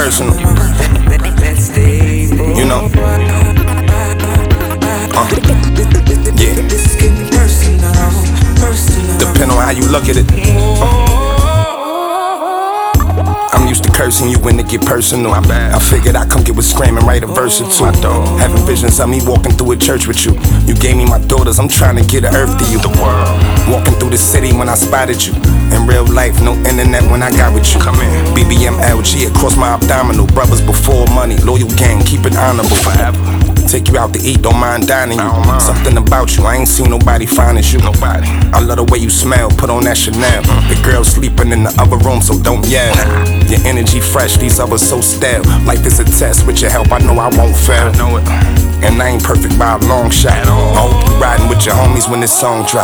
personal. You know? Yeah. Depend on how you look at it. I'm used to cursing you when it get personal. I figured I'd come get with screaming, write a verse or two. Having visions of me walking through a church with you. You gave me my daughters, I'm trying to get an earth to you. The world. Walking through the city when I spotted you. In real life, no internet when I got with you. Come in. BBM LG across my abdominal. Brothers before money, loyal gang, keep it honorable. Forever. Take you out to eat, don't mind dining you. Something about you, I ain't seen nobody fine as you. Nobody. I love the way you smell, put on that Chanel. The girl sleeping in the other room, so don't yell. Your energy fresh, these others so stale. Life is a test, with your help I know I won't fail. I know it. And I ain't perfect by a long shot. I hope you riding with your homies when this song drop.